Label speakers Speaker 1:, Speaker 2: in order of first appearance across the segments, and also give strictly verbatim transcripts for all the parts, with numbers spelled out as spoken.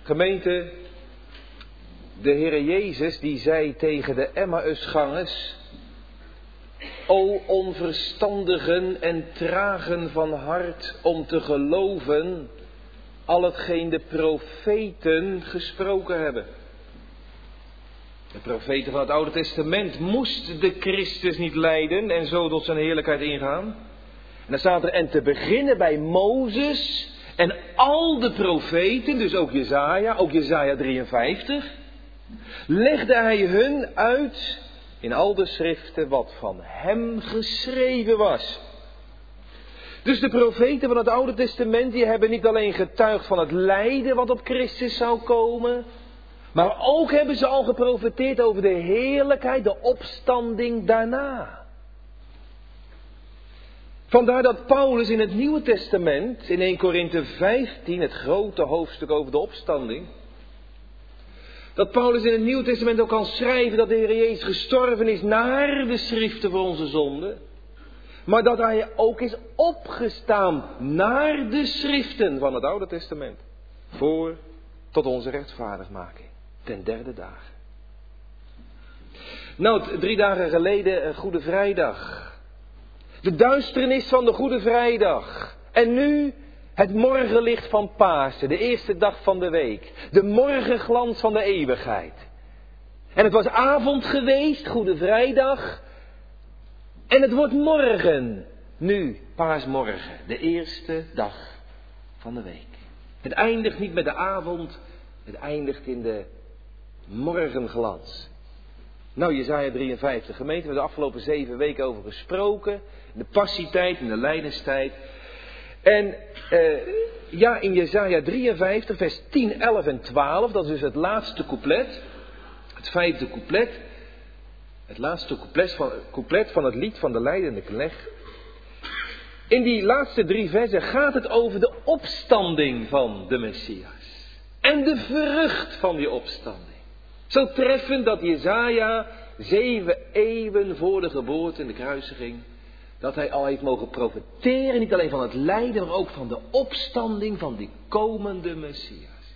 Speaker 1: Gemeente, de Heere Jezus die zei tegen de Emmausgangers: O onverstandigen en tragen van hart om te geloven al hetgeen de profeten gesproken hebben. De profeten van het Oude Testament moest de Christus niet lijden en zo tot zijn heerlijkheid ingaan. En dan staat er, en te beginnen bij Mozes en al de profeten, dus ook Jesaja, ook Jesaja drieënvijftig, legde hij hun uit in al de schriften wat van hem geschreven was. Dus de profeten van het Oude Testament, die hebben niet alleen getuigd van het lijden wat op Christus zou komen, maar ook hebben ze al geprofeteerd over de heerlijkheid, de opstanding daarna. Vandaar dat Paulus in het Nieuwe Testament, in eerste Korinthe vijftien, het grote hoofdstuk over de opstanding, dat Paulus in het Nieuwe Testament ook kan schrijven dat de Heer Jezus gestorven is naar de schriften voor onze zonden, maar dat hij ook is opgestaan naar de schriften van het Oude Testament, voor tot onze rechtvaardigmaking, ten derde dagen. Nou, drie dagen geleden, een Goede Vrijdag. De duisternis van de Goede Vrijdag. En nu het morgenlicht van Pasen, de eerste dag van de week. De morgenglans van de eeuwigheid. En het was avond geweest, Goede Vrijdag. En het wordt morgen, nu, paasmorgen, de eerste dag van de week. Het eindigt niet met de avond, het eindigt in de morgenglans. Nou, Jesaja drieënvijftig, gemeente, we hebben de afgelopen zeven weken over gesproken. In de passietijd, in de lijdenstijd. En uh, ja, in Jesaja drieënvijftig, vers tien, elf en twaalf, dat is dus het laatste couplet. Het vijfde couplet. Het laatste couplet van, couplet van het lied van de lijdende knecht. In die laatste drie versen gaat het over de opstanding van de Messias. En de vrucht van die opstanding. Zo treffend dat Jesaja zeven eeuwen voor de geboorte en de kruisiging, dat hij al heeft mogen profeteren, niet alleen van het lijden, maar ook van de opstanding van die komende Messias.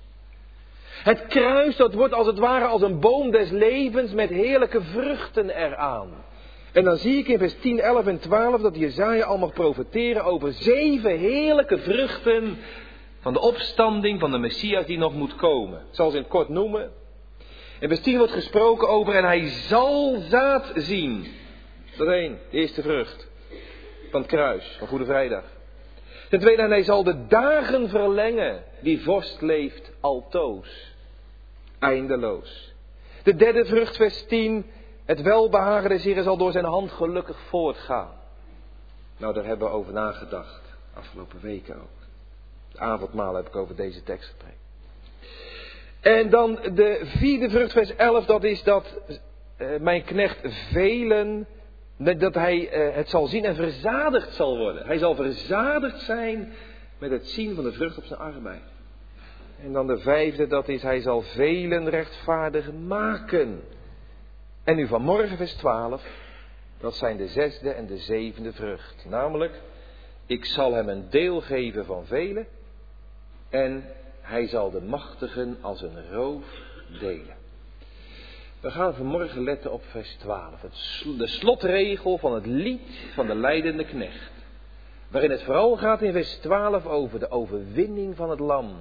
Speaker 1: Het kruis, dat wordt als het ware als een boom des levens met heerlijke vruchten eraan. En dan zie ik in vers tien, elf en twaalf dat Jesaja al mag profeteren over zeven heerlijke vruchten van de opstanding van de Messias die nog moet komen. Ik zal ze in het kort noemen. In vers tien wordt gesproken over en hij zal zaad zien. Dat is één, de eerste vrucht van het kruis, van Goede Vrijdag. Ten tweede, en hij zal de dagen verlengen, die vorst leeft altoos, eindeloos. De derde vrucht, vers tien, het welbehagen des Heeren zal door zijn hand gelukkig voortgaan. Nou, daar hebben we over nagedacht, afgelopen weken ook. Het avondmaal heb ik over deze tekst gepreekt. En dan de vierde vrucht, vers elf, dat is dat uh, mijn knecht velen, dat hij uh, het zal zien en verzadigd zal worden. Hij zal verzadigd zijn met het zien van de vrucht op zijn arbeid. En dan de vijfde, dat is hij zal velen rechtvaardig maken. En nu vanmorgen, vers twaalf, dat zijn de zesde en de zevende vrucht. Namelijk, ik zal hem een deel geven van velen en hij zal de machtigen als een roof delen. We gaan vanmorgen letten op vers twaalf. Het sl- de slotregel van het lied van de lijdende knecht. Waarin het vooral gaat in vers twaalf over de overwinning van het lam.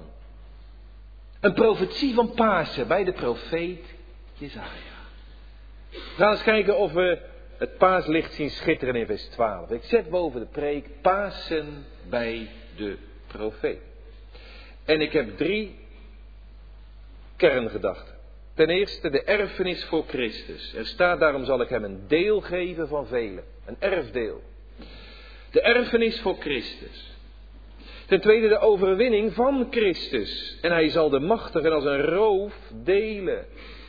Speaker 1: Een profetie van Pasen bij de profeet Jesaja. We gaan eens kijken of we het paaslicht zien schitteren in vers twaalf. Ik zet boven de preek Pasen bij de profeet. En ik heb drie kerngedachten. Ten eerste de erfenis voor Christus. Er staat, daarom zal ik hem een deel geven van velen. Een erfdeel. De erfenis voor Christus. Ten tweede de overwinning van Christus. En hij zal de machtigen als een roof delen.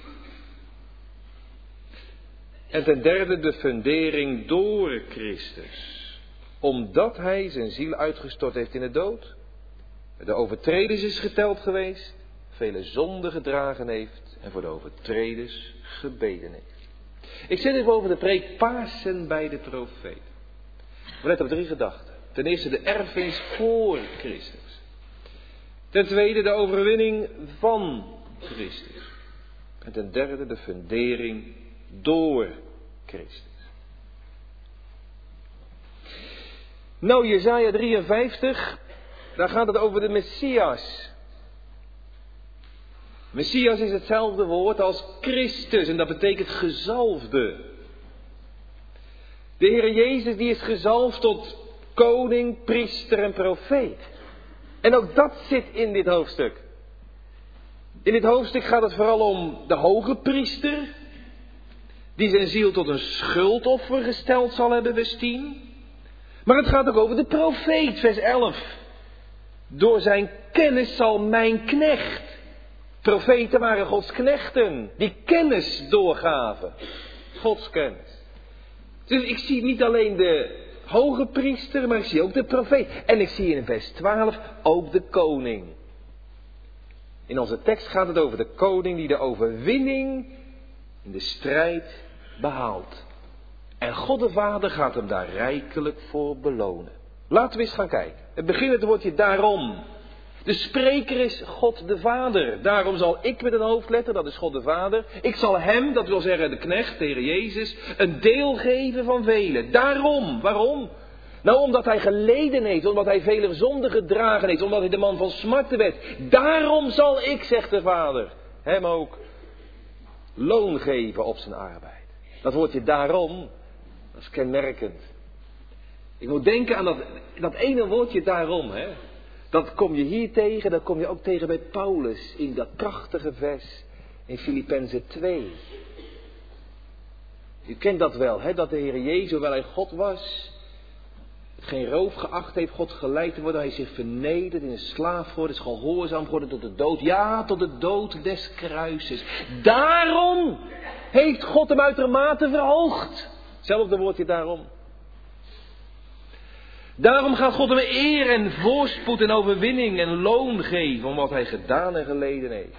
Speaker 1: En ten derde de fundering door Christus. Omdat hij zijn ziel uitgestort heeft in de dood. De overtreders is geteld geweest. Vele zonden gedragen heeft. En voor de overtreders gebeden heeft. Ik zet even over de preek Pasen bij de profeet. We letten op drie gedachten. Ten eerste de erfenis voor Christus. Ten tweede de overwinning van Christus. En ten derde de fundering door Christus. Nou, Jesaja drieënvijftig, daar gaat het over de Messias. Messias is hetzelfde woord als Christus en dat betekent gezalfde. De Heer Jezus die is gezalfd tot koning, priester en profeet. En ook dat zit in dit hoofdstuk. In dit hoofdstuk gaat het vooral om de hoge priester, die zijn ziel tot een schuldoffer gesteld zal hebben, vers tien. Maar het gaat ook over de profeet, vers elf. Door zijn kennis zal mijn knecht. Profeten waren Gods knechten, die kennis doorgaven. Gods kennis. Dus ik zie niet alleen de hoge priester, maar ik zie ook de profeet. En ik zie in vers twaalf ook de koning. In onze tekst gaat het over de koning die de overwinning in de strijd behaalt. En God de Vader gaat hem daar rijkelijk voor belonen. Laten we eens gaan kijken. Het begint het woordje daarom. De spreker is God de Vader. Daarom zal ik met een hoofdletter, dat is God de Vader. Ik zal hem, dat wil zeggen de knecht, de Heer Jezus, een deel geven van velen. Daarom. Waarom? Nou, omdat hij geleden heeft, omdat hij vele zonden gedragen heeft, omdat hij de man van smarten werd. Daarom zal ik, zegt de Vader, hem ook loon geven op zijn arbeid. Dat woordje daarom, dat is kenmerkend. Ik moet denken aan dat, dat ene woordje daarom, hè. Dat kom je hier tegen, dat kom je ook tegen bij Paulus in dat prachtige vers in Filippenzen twee. U kent dat wel, hè, dat de Heer Jezus, hoewel hij God was, het geen roof geacht heeft God geleid te worden, hij zich vernedert, in een slaaf geworden, is gehoorzaam geworden tot de dood. Ja, tot de dood des kruises. Daarom heeft God hem uitermate verhoogd. Zelfde woordje daarom. Daarom gaat God hem eer en voorspoed en overwinning en loon geven om wat hij gedaan en geleden heeft.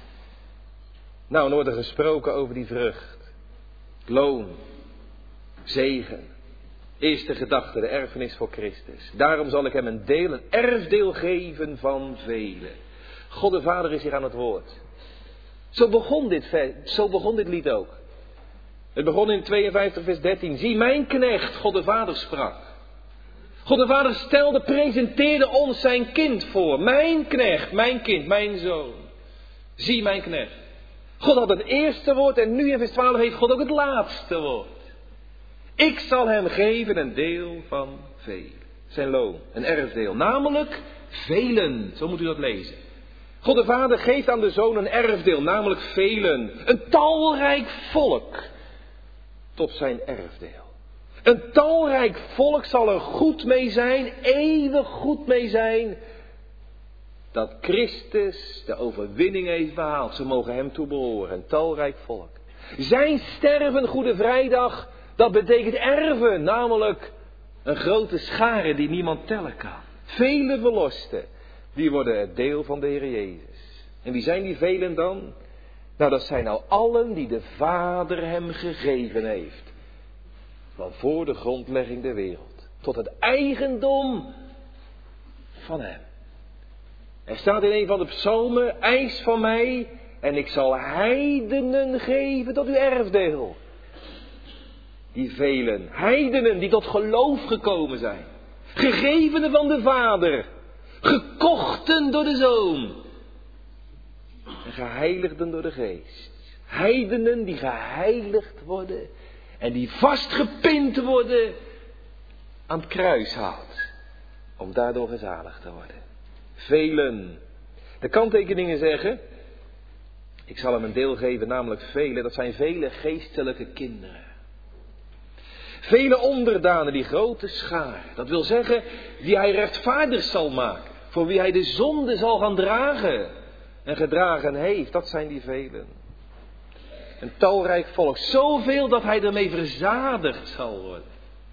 Speaker 1: Nou, dan wordt er gesproken over die vrucht. Loon, zegen. Eerste gedachte, de erfenis voor Christus. Daarom zal ik hem een deel, een erfdeel geven van velen. God de Vader is hier aan het woord. Zo begon dit, zo begon dit lied ook. Het begon in tweeënvijftig vers dertien. Zie mijn knecht, God de Vader sprak. God de Vader stelde, presenteerde ons zijn kind voor. Mijn knecht, mijn kind, mijn zoon. Zie mijn knecht. God had het eerste woord en nu in vers twaalf heeft God ook het laatste woord. Ik zal hem geven een deel van velen. Zijn loon, een erfdeel. Namelijk velen, zo moet u dat lezen. God de Vader geeft aan de Zoon een erfdeel, namelijk velen. Een talrijk volk tot zijn erfdeel. Een talrijk volk zal er goed mee zijn, eeuwig goed mee zijn, dat Christus de overwinning heeft behaald. Ze mogen hem toebehoren, een talrijk volk. Zijn sterven, Goede Vrijdag, dat betekent erven, namelijk een grote schare die niemand tellen kan. Vele verlosten, die worden het deel van de Heer Jezus. En wie zijn die velen dan? Nou, dat zijn nou allen die de Vader hem gegeven heeft. Van voor de grondlegging der wereld. Tot het eigendom van hem. Er staat in een van de psalmen, eis van mij en ik zal heidenen geven tot uw erfdeel. Die velen, heidenen die tot geloof gekomen zijn. Gegevenen van de Vader. Gekochten door de Zoon. En geheiligden door de Geest. Heidenen die geheiligd worden. En die vastgepind worden aan het kruishout. Om daardoor gezaligd te worden. Velen. De kanttekeningen zeggen. Ik zal hem een deel geven, namelijk velen. Dat zijn vele geestelijke kinderen. Vele onderdanen, die grote schaar. Dat wil zeggen, die hij rechtvaardig zal maken. Voor wie hij de zonde zal gaan dragen. En gedragen heeft. Dat zijn die velen. Een talrijk volk. Zoveel dat hij ermee verzadigd zal worden.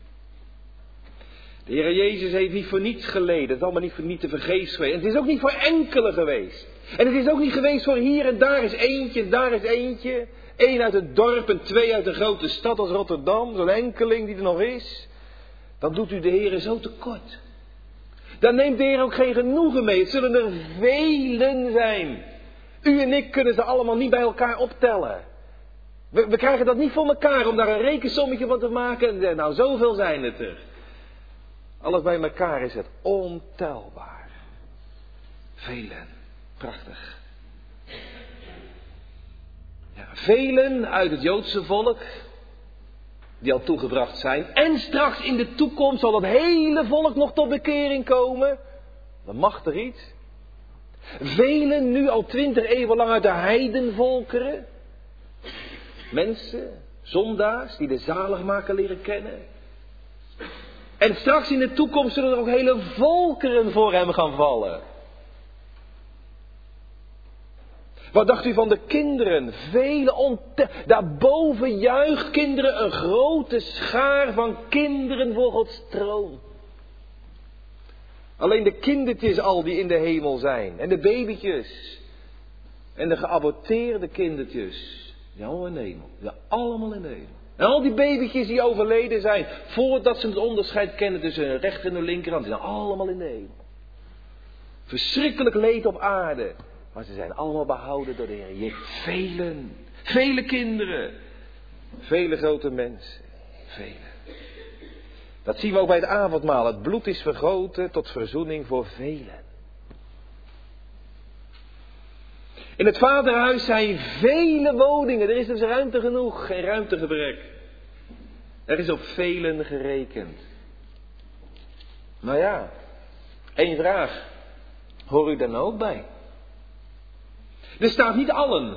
Speaker 1: De Heer Jezus heeft niet voor niets geleden. Het is allemaal niet voor niet te vergeefs geweest. En het is ook niet voor enkele geweest. En het is ook niet geweest voor hier en daar is eentje en daar is eentje. Eén uit het dorp en twee uit een grote stad als Rotterdam. Zo'n enkeling die er nog is. Dan doet u de Heer zo tekort. Daar neemt de Heer ook geen genoegen mee. Het zullen er velen zijn. U en ik kunnen ze allemaal niet bij elkaar optellen. We, we krijgen dat niet voor elkaar om daar een rekensommetje van te maken. En nou, zoveel zijn het er. Alles bij elkaar is het ontelbaar. Velen. Prachtig. Ja, velen uit het Joodse volk. Die al toegebracht zijn. En straks in de toekomst zal dat hele volk nog tot bekering komen. Dat mag er iets. Velen nu al twintig eeuwen lang uit de heidenvolkeren. Mensen, zondaars, die de zaligmaker leren kennen. En straks in de toekomst zullen er ook hele volkeren voor hem gaan vallen. Wat dacht u van de kinderen? Vele onte... Daarboven juicht kinderen een grote schaar van kinderen voor Gods troon. Alleen de kindertjes al die in de hemel zijn. En de babytjes. En de geaborteerde kindertjes. Die allemaal in de hemel. Die allemaal in de hemel. En al die babytjes die overleden zijn. Voordat ze het onderscheid kennen tussen hun rechter en hun linkerhand. Die zijn allemaal in de hemel. Verschrikkelijk leed op aarde. Maar ze zijn allemaal behouden door de Heer. Je hebt velen. Vele kinderen. Vele grote mensen. Vele. Dat zien we ook bij het avondmaal. Het bloed is vergoten tot verzoening voor velen. In het vaderhuis zijn vele woningen. Er is dus ruimte genoeg. Geen ruimtegebrek. Er is op velen gerekend. Nou ja. Eén vraag. Hoor u daar nou ook bij? Er staat niet allen.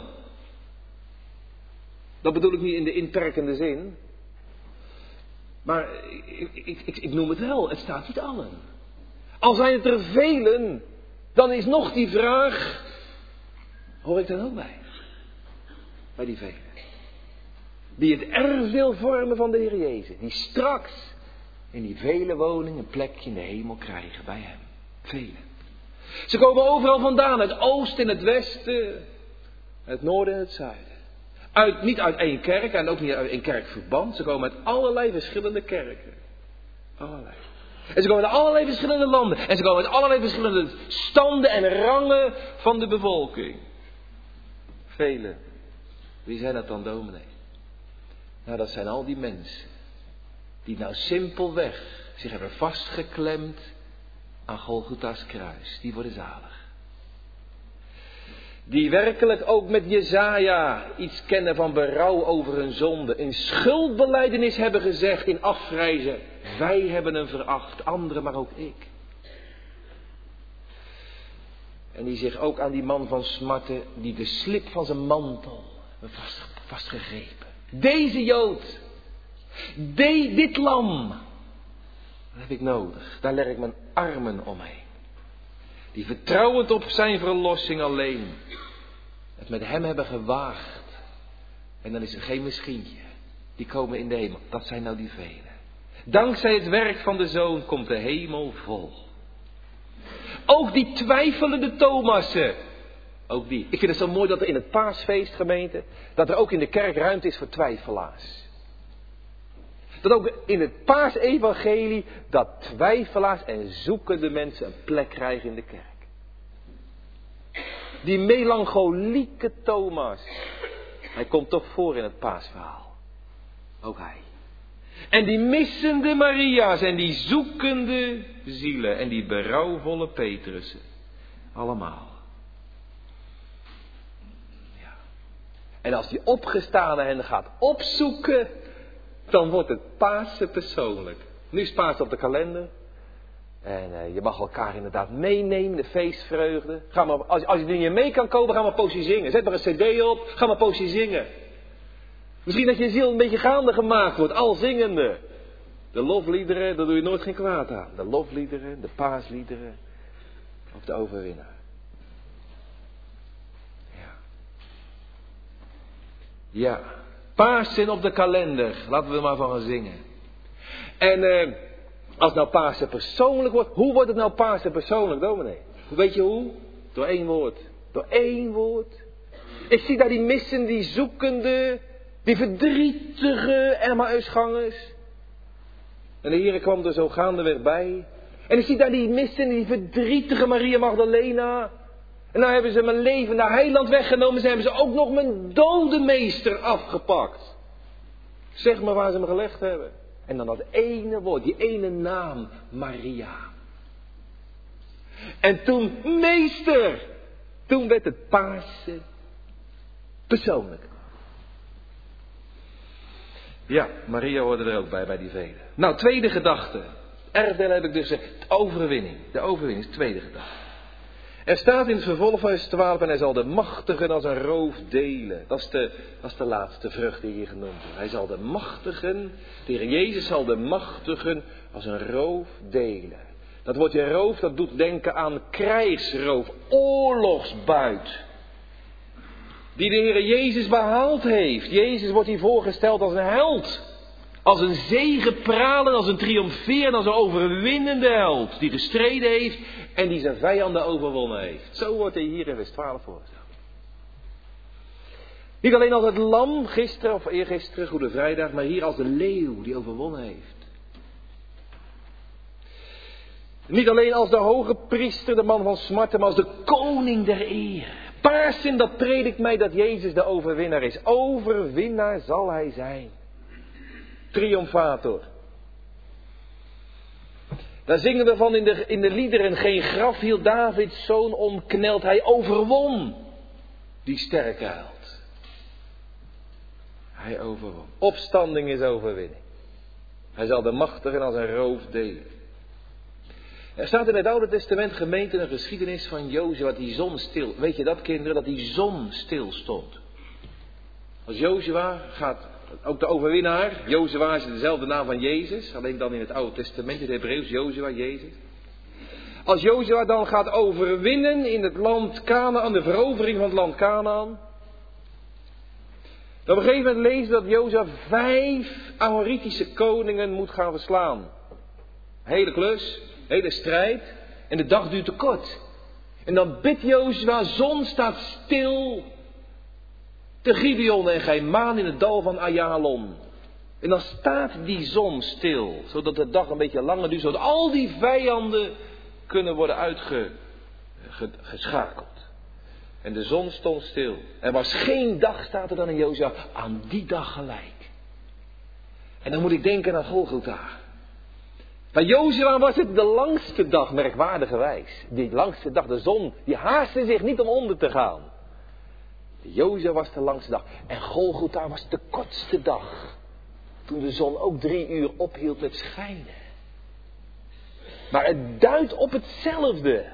Speaker 1: Dat bedoel ik niet in de inperkende zin. Maar ik, ik, ik, ik noem het wel. Het staat niet allen. Al zijn het er velen. Dan is nog die vraag. Hoor ik dan ook bij? Bij die velen. Die het erfdeel vormen van de Heer Jezus. Die straks in die vele woningen een plekje in de hemel krijgen bij hem. Velen. Ze komen overal vandaan. Het oosten en het westen. Het noorden en het zuiden. Uit, niet uit één kerk en ook niet uit één kerkverband. Ze komen uit allerlei verschillende kerken. Allerlei. En ze komen uit allerlei verschillende landen. En ze komen uit allerlei verschillende standen en rangen van de bevolking. Velen. Wie zijn dat dan, dominee? Nou, dat zijn al die mensen. Die nou simpelweg zich hebben vastgeklemd aan Golgotha's kruis. Die worden zalig. Die werkelijk ook met Jesaja iets kennen van berouw over hun zonde. In schuldbelijdenis hebben gezegd in afgrijzen. Wij hebben hem veracht, anderen maar ook ik. En die zich ook aan die man van smarten, die de slip van zijn mantel hebben vast, vastgegrepen. Deze Jood, de, dit lam, dat heb ik nodig. Daar leg ik mijn armen omheen. Die vertrouwend op zijn verlossing alleen het met hem hebben gewaagd. En dan is er geen misschientje. Die komen in de hemel. Dat zijn nou die velen. Dankzij het werk van de Zoon komt de hemel vol. Ook die twijfelende Thomassen. Ook die. Ik vind het zo mooi dat er in het paasfeest, gemeente, dat er ook in de kerk ruimte is voor twijfelaars. Dat ook in het paasevangelie, dat twijfelaars en zoekende mensen een plek krijgen in de kerk. Die melancholieke Thomas. Hij komt toch voor in het paasverhaal. Ook hij. En die missende Maria's en die zoekende zielen en die berouwvolle Petrussen. Allemaal. Ja. En als die opgestane hen gaat opzoeken, dan wordt het Pasen persoonlijk. Nu is Pasen op de kalender. En uh, je mag elkaar inderdaad meenemen, de feestvreugde. Ga maar, als, als je er niet mee kan komen, ga maar een poosje zingen. Zet maar een cd op, ga maar een poosje zingen. Misschien dat je ziel een beetje gaande gemaakt wordt, al zingende. De lofliederen, daar doe je nooit geen kwaad aan. De lofliederen, de paasliederen. Of de overwinnaar. Ja. Ja. Pasen op de kalender. Laten we er maar van gaan zingen. En uh, als nou Pasen persoonlijk wordt. Hoe wordt het nou Pasen persoonlijk, dominee? Weet je hoe? Door één woord. Door één woord. Ik zie daar die missen, die zoekende, die verdrietige Emmausgangers. En de Heer kwam er zo gaandeweg bij. En ik zie daar die missen, die verdrietige Maria Magdalena. En nou hebben ze mijn levende heiland weggenomen. Ze hebben ze ook nog mijn dode meester afgepakt. Zeg maar waar ze me gelegd hebben. En dan dat ene woord, die ene naam, Maria. En toen, meester, toen werd het Pasen persoonlijk. Ja, Maria hoorde er ook bij, bij die velen. Nou, tweede gedachte. Erfdeel heb ik dus gezegd, overwinning. De overwinning is de tweede gedachte. Er staat in het vervolg van vers twaalf, en hij zal de machtigen als een roof delen. Dat is de, dat is de laatste vrucht die hier genoemd wordt. Hij zal de machtigen, de Heer Jezus zal de machtigen als een roof delen. Dat woordje roof, dat doet denken aan krijgsroof, oorlogsbuit. Die de Heer Jezus behaald heeft. Jezus wordt hier voorgesteld als een held. Als een zegepralen, als een triomferende, als een overwinnende held. Die gestreden heeft en die zijn vijanden overwonnen heeft. Zo wordt hij hier in vers twaalf voorgesteld. Niet alleen als het lam, gisteren of eergisteren, Goede Vrijdag, maar hier als de leeuw die overwonnen heeft. Niet alleen als de hoge priester, de man van smarten, maar als de koning der eer. Pasen, dat predikt mij dat Jezus de overwinnaar is. Overwinnaar zal hij zijn. Triomfator. Daar zingen we van in de, in de liederen. Geen graf hield Davids zoon omkneld. Hij overwon die sterke held. Hij overwon. Opstanding is overwinning. Hij zal de machtigen als een roof delen. Er staat in het Oude Testament gemeente een geschiedenis van Jozua, dat die zon stil. Weet je dat, kinderen, dat die zon stil stond? Als Jozua gaat, ook de overwinnaar, Jozua is dezelfde naam van Jezus, alleen dan in het Oude Testament, in het Hebreeuws, Jozua, Jezus. Als Jozua dan gaat overwinnen in het land Kanaan, de verovering van het land Kanaan. Dan op een gegeven moment lezen we dat Jozua vijf Amoritische koningen moet gaan verslaan. Hele klus. Hele strijd. En de dag duurt te kort. En dan bidt Jozua, zon staat stil. Te Gibeon en gij maan in het dal van Ayalon. En dan staat die zon stil. Zodat de dag een beetje langer duurt. Zodat al die vijanden kunnen worden uitgeschakeld. En de zon stond stil. Er was geen dag, staat er dan in Jozua, aan die dag gelijk. En dan moet ik denken aan Golgotha. Bij Jozua was het de langste dag, merkwaardigerwijs. Die langste dag, de zon, die haastte zich niet om onder te gaan. Jozua was de langste dag. En Golgotha was de kortste dag. Toen de zon ook drie uur ophield met schijnen. Maar het duidt op hetzelfde.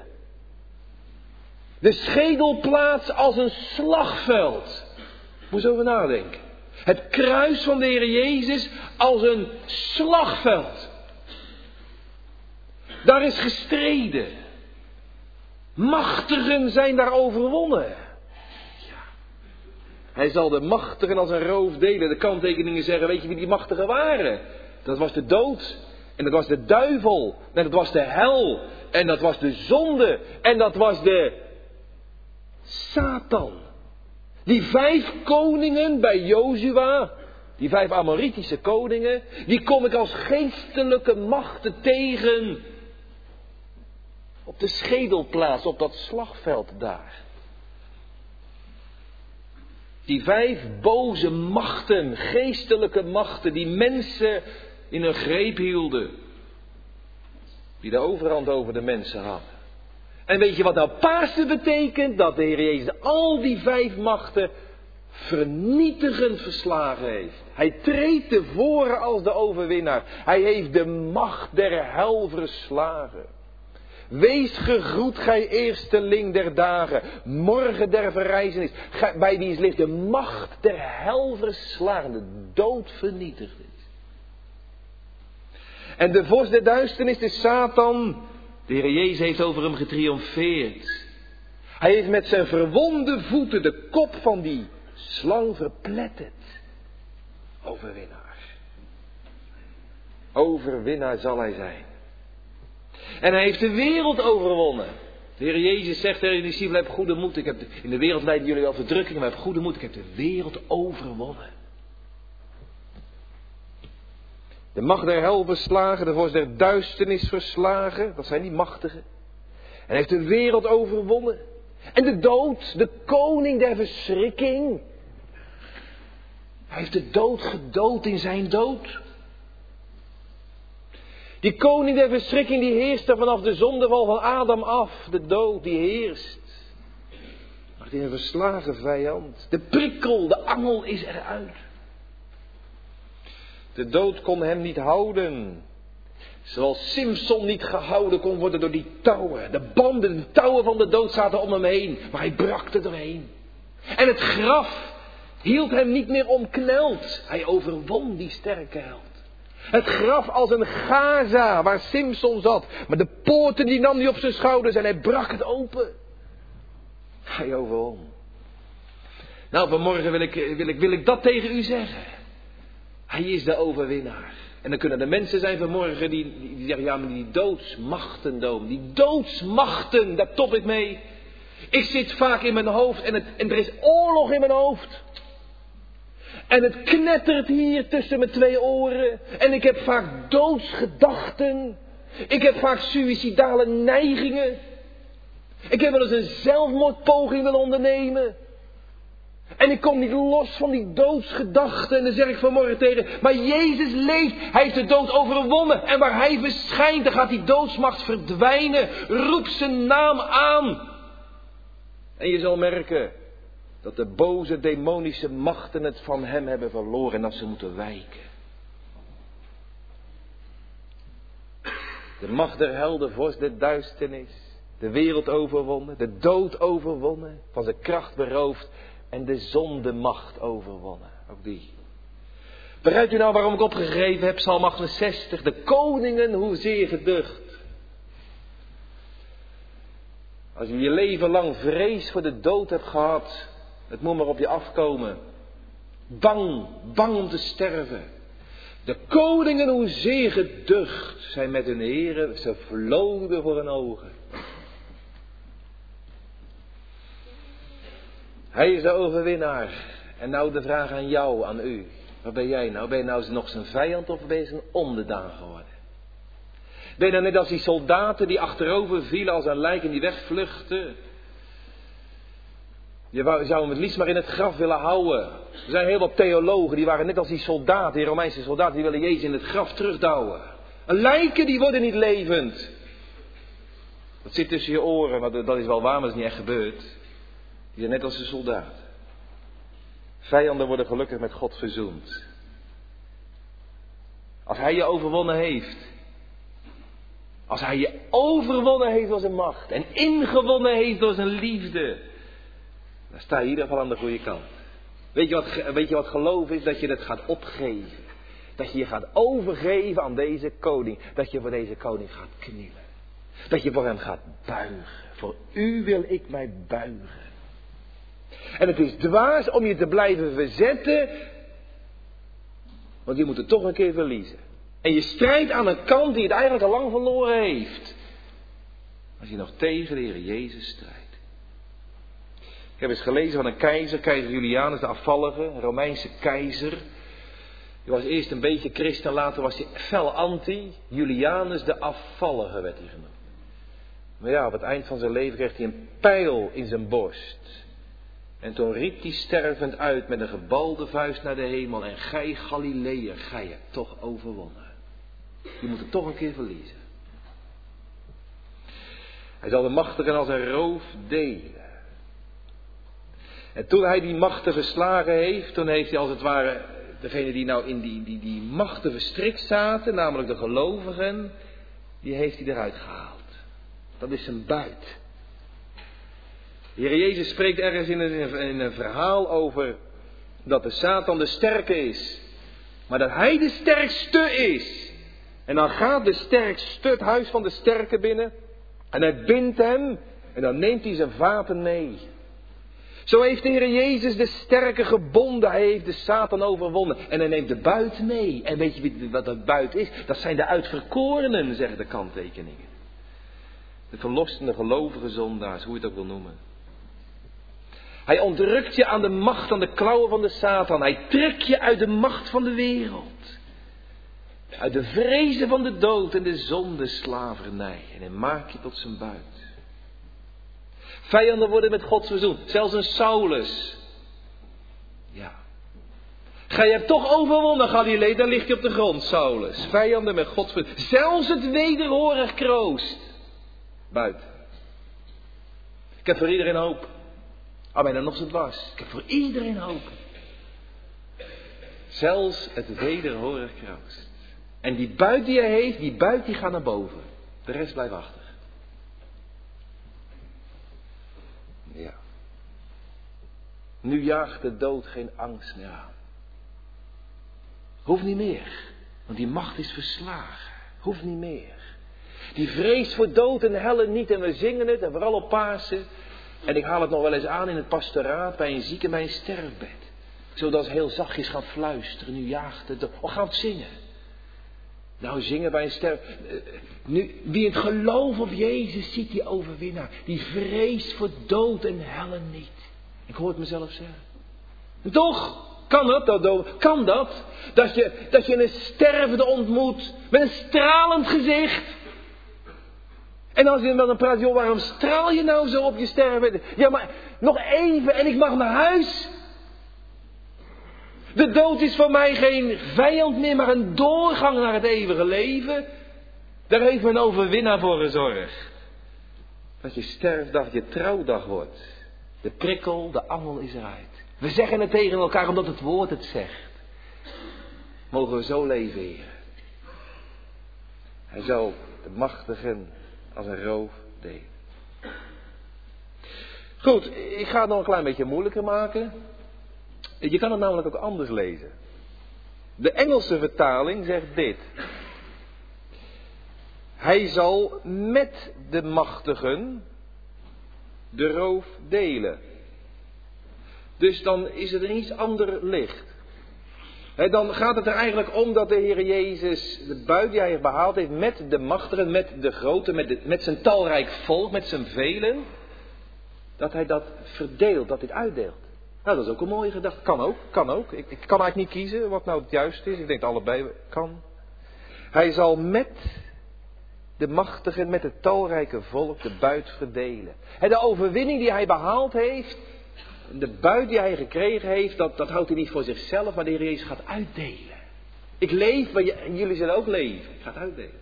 Speaker 1: De schedelplaats als een slagveld. Moet je over nadenken. Het kruis van de Heer Jezus als een slagveld. Daar is gestreden. Machtigen zijn daar overwonnen. Ja. Hij zal de machtigen als een roof delen. De kanttekeningen zeggen, weet je wie die machtigen waren? Dat was de dood. En dat was de duivel. En dat was de hel. En dat was de zonde. En dat was de Satan. Die vijf koningen bij Jozua, die vijf Amoritische koningen, die kom ik als geestelijke machten tegen op de schedelplaats, op dat slagveld daar. Die vijf boze machten, geestelijke machten, die mensen in hun greep hielden. Die de overhand over de mensen hadden. En weet je wat nou Pasen betekent? Dat de Heer Jezus al die vijf machten vernietigend verslagen heeft. Hij treedt tevoren als de overwinnaar. Hij heeft de macht der hel verslagen. Wees gegroet, gij eersteling der dagen, morgen der verrijzenis. Bij die ligt de macht der hel verslagen, de dood vernietigd is. En de vorst der duisternis, de Satan, de Heer Jezus heeft over hem getriomfeerd. Hij heeft met zijn verwonde voeten de kop van die slang verpletterd. Overwinnaar. Overwinnaar zal hij zijn. En hij heeft de wereld overwonnen. De Heer Jezus zegt tegen de discipelen, heb goede moed. Ik heb de, in de wereld lijden jullie wel verdrukkingen, maar heb goede moed. Ik heb de wereld overwonnen. De macht der hel verslagen, de vorst der duisternis verslagen. Dat zijn die machtigen. En hij heeft de wereld overwonnen. En de dood, de koning der verschrikking. Hij heeft de dood gedood in zijn dood. Die koning der verschrikking die heerst er vanaf de zondeval van Adam af. De dood die heerst. Maar het is een verslagen vijand. De prikkel, de angel is eruit. De dood kon hem niet houden. Zoals Simson niet gehouden kon worden door die touwen. De banden, de touwen van de dood zaten om hem heen. Maar hij brak er doorheen. En het graf hield hem niet meer omkneld. Hij overwon die sterke held. Het graf als een Gaza waar Simson zat. Maar de poorten die nam hij op zijn schouders en hij brak het open. Hij overwon. Nou, vanmorgen wil ik, wil ik, wil ik dat tegen u zeggen. Hij is de overwinnaar. En dan kunnen er mensen zijn vanmorgen die, die, die zeggen, ja, maar die doodsmachten, Dome, die doodsmachten, daar top ik mee. Ik zit vaak in mijn hoofd en, het, en er is oorlog in mijn hoofd. En het knettert hier tussen mijn twee oren. En ik heb vaak doodsgedachten. Ik heb vaak suïcidale neigingen. Ik heb wel eens een zelfmoordpoging willen ondernemen. En ik kom niet los van die doodsgedachten. En dan zeg ik vanmorgen tegen, maar Jezus leeft. Hij heeft de dood overwonnen. En waar hij verschijnt, dan gaat die doodsmacht verdwijnen. Roep zijn naam aan. En je zal merken dat de boze demonische machten het van hem hebben verloren. En dat ze moeten wijken. De macht der helden, vorst der duisternis. De wereld overwonnen. De dood overwonnen. Van zijn kracht beroofd. En de zondemacht overwonnen. Ook die. Begrijpt u nou waarom ik opgegeven heb, Psalm achtenzestig. De koningen, hoezeer geducht. Als je je leven lang vrees voor de dood hebt gehad. Het moet maar op je afkomen. Bang, bang om te sterven. De koningen, hoezeer geducht, zijn met hun heren. Ze vloden voor hun ogen. Hij is de overwinnaar. En nou de vraag aan jou, aan u. Wat ben jij nou? Ben je nou nog zijn vijand of ben je zijn onderdaan geworden? Ben je dan net als die soldaten die achterover vielen als een lijk en die wegvluchten? Je wou, zou hem het liefst maar in het graf willen houden. Er zijn heel wat theologen die waren net als die soldaten, die Romeinse soldaten, die willen Jezus in het graf terugdouwen. Een lijken die worden niet levend. Dat zit tussen je oren, maar dat is wel waar, maar dat is niet echt gebeurd. Die zijn net als de soldaten. Vijanden worden gelukkig met God verzoend. Als hij je overwonnen heeft. Als hij je overwonnen heeft door zijn macht. En ingewonnen heeft door zijn liefde. Dan sta je in ieder geval aan de goede kant. Weet je wat, weet je wat geloof is? Dat je het gaat opgeven. Dat je je gaat overgeven aan deze koning. Dat je voor deze koning gaat knielen. Dat je voor hem gaat buigen. Voor u wil ik mij buigen. En het is dwaas om je te blijven verzetten. Want je moet het toch een keer verliezen. En je strijdt aan een kant die het eigenlijk al lang verloren heeft. Als je nog tegen de Heer Jezus strijdt. Ik heb eens gelezen van een keizer, keizer Julianus de afvallige, een Romeinse keizer. Hij was eerst een beetje christen, later was hij fel anti. Julianus de afvallige werd hij genoemd. Maar ja, op het eind van zijn leven kreeg hij een pijl in zijn borst. En toen riep hij stervend uit met een gebalde vuist naar de hemel. En gij Galileër, gij hebt toch overwonnen. Je moet het toch een keer verliezen. Hij zal de machtigen als een roof delen. En toen hij die machten verslagen heeft, toen heeft hij als het ware degene die nou in die, die, die machten verstrikt zaten, namelijk de gelovigen, die heeft hij eruit gehaald. Dat is zijn buit. De Heer Jezus spreekt ergens in een, in een verhaal over dat de Satan de sterke is. Maar dat hij de sterkste is. En dan gaat de sterkste het huis van de sterke binnen. En hij bindt hem. En dan neemt hij zijn vaten mee. Zo heeft de Heer Jezus de sterke gebonden. Hij heeft de Satan overwonnen. En hij neemt de buit mee. En weet je wat dat buit is? Dat zijn de uitverkorenen, zeggen de kanttekeningen. De verlossende gelovige zondaars, hoe je het ook wil noemen. Hij ontrukt je aan de macht, aan de klauwen van de Satan. Hij trekt je uit de macht van de wereld. Uit de vrezen van de dood en de zonde slavernij. En hij maakt je tot zijn buit. Vijanden worden met God verzoend. Zelfs een Saulus. Ja. Ga je hebt toch overwonnen, Galilea, dan lig je op de grond, Saulus. Vijanden met God verzoend. Zelfs het wederhorig kroost. Buiten. Ik heb voor iedereen hoop. Al ben je nog zo dwars. Ik heb voor iedereen hoop. Zelfs het wederhorig kroost. En die buit die hij heeft, die buit die gaat naar boven. De rest blijft achter. Ja. Nu jaagt de dood geen angst meer aan. Hoeft niet meer. Want die macht is verslagen. Hoeft niet meer. Die vrees voor dood en helle niet. En we zingen het. En vooral op Pasen. En ik haal het nog wel eens aan in het pastoraat. Bij een zieke bij een sterfbed. Zodat ze heel zachtjes gaan fluisteren. Nu jaagt de dood. Oh, gaan we het zingen. Nou, zingen bij een sterf. Nu, wie het geloof op Jezus ziet, die overwinnaar. Die vreest voor dood en helle niet. Ik hoor het mezelf zeggen. En toch kan het, dat, kan dat. Dat je, dat je een stervende ontmoet. Met een stralend gezicht. En als je dan praat, joh, waarom straal je nou zo op je sterven? Ja, maar nog even en ik mag naar huis. De dood is voor mij geen vijand meer, maar een doorgang naar het eeuwige leven. Daar heeft mijn overwinnaar voor gezorgd. Dat je sterfdag je trouwdag wordt. De prikkel, de angel is eruit. We zeggen het tegen elkaar omdat het woord het zegt. Mogen we zo leven, Heer. Hij zal de machtigen als een roof delen. Goed, ik ga het nog een klein beetje moeilijker maken. Je kan het namelijk ook anders lezen. De Engelse vertaling zegt dit. Hij zal met de machtigen de roof delen. Dus dan is het een iets ander licht. He, dan gaat het er eigenlijk om dat de Heer Jezus de buit die hij behaald heeft met de machtigen, met de grote, met, de, met zijn talrijk volk, met zijn velen. Dat hij dat verdeelt, dat dit uitdeelt. Nou, dat is ook een mooie gedachte. Kan ook, kan ook. Ik, ik kan eigenlijk niet kiezen wat nou het juiste is. Ik denk dat allebei kan. Hij zal met de machtigen, met het talrijke volk de buit verdelen. En de overwinning die hij behaald heeft, de buit die hij gekregen heeft, dat, dat houdt hij niet voor zichzelf, maar de Heer Jezus gaat uitdelen. Ik leef, maar je, en jullie zullen ook leven. Ik ga het uitdelen.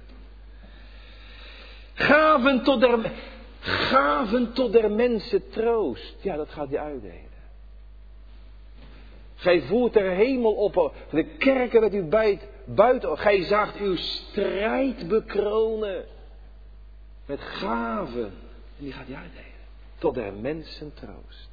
Speaker 1: Gaven tot der, gaven tot der mensen troost. Ja, dat gaat hij uitdelen. Gij voert ter hemel op, de kerken met uw buit, buiten. Gij zaagt uw strijd bekronen. Met gaven. En die gaat hij uitdelen. Tot der mensen troost.